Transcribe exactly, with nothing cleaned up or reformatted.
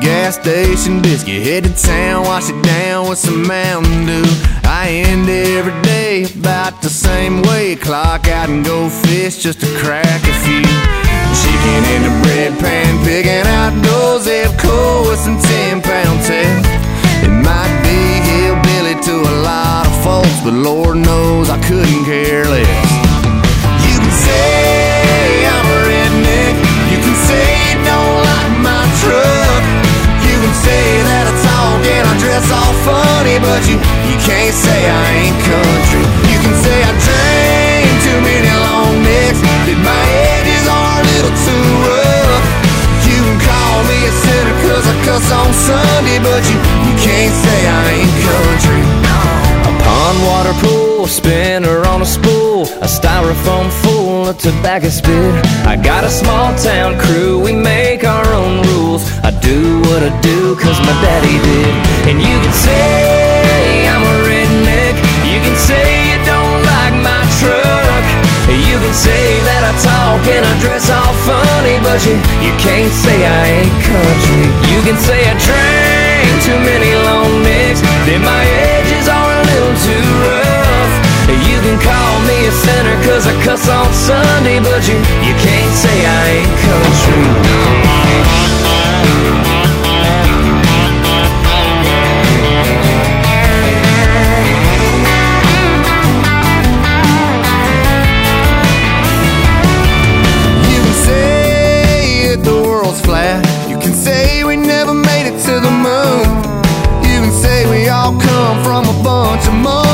gas station biscuit, head to town, wash it down with some Mountain Dew. I end every day about the same way, clock out and go fish just to crack a few. Chicken in the bread pan, picking out those Evco with some ten pound tail. It might be hillbilly to a lot of folks, but Lord knows I couldn't care less. You can say I'm a redneck, you can say you don't like my truck, you can say that I talk and I dress all funny, but you, you can't say I ain't country. You can say I drank too many long necks, that my edges are a little too rough. You can call me a sinner cause I cuss on Sunday, but you, you can't say I ain't country. A pond water pool, a spinner on a spool, a styrofoam full of tobacco spit. I got a small town crew, we make our own rules. I do what I do cause my daddy did. And you can say I'm a redneck, you can say you don't like my truck, you can say that I talk and I dress all funny, but you, you can't say I ain't country. You can say I drank too many long necks, that my edges are a little too rough. You can call me a sinner cause I cuss on Sunday, but you, you can't say I ain't country. Flat. You can say we never made it to the moon. You can say we all come from a bunch of money.